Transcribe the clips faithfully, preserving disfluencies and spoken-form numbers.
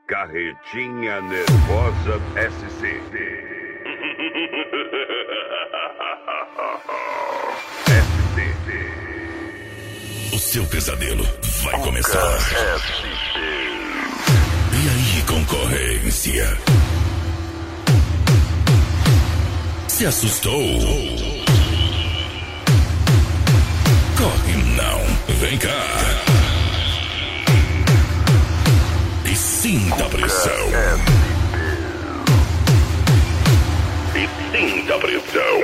Carretinha Nervosa S C. S C. O seu pesadelo vai começar. E aí, concorrência? Se assustou? Corre não, vem cá. E sinta a pressão. E sinta a pressão.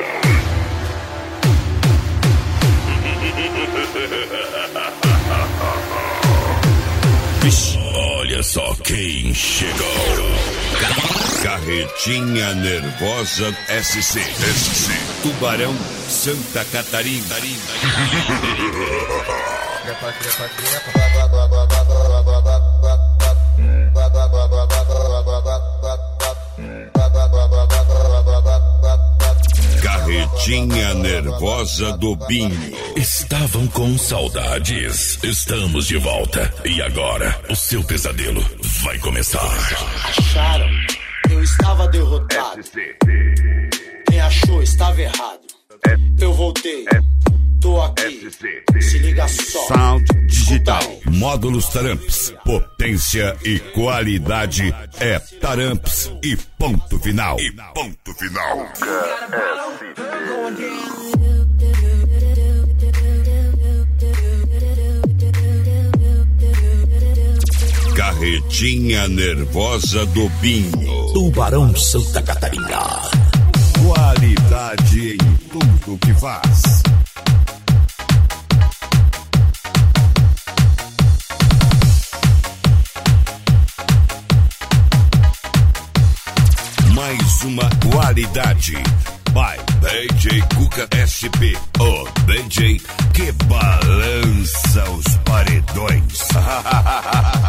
Vixe, olha só quem chegou. Carretinha Nervosa S C. S C. Tubarão, Santa Catarina. Carretinha Nervosa do Binho. Estavam com saudades. Estamos de volta. E agora, o seu pesadelo vai começar. Acharam? Eu estava derrotado. Quem achou estava errado. Eu voltei. Tô aqui. Se liga só. Sound Digital. Módulos Taramps. Potência e qualidade é Taramps e ponto final. E ponto final. Carretinha Nervosa do Binho. Tubarão, Santa Catarina. Qualidade em tudo que faz. Mais uma qualidade. By D J Cuca S P. O D J que balança os paredões.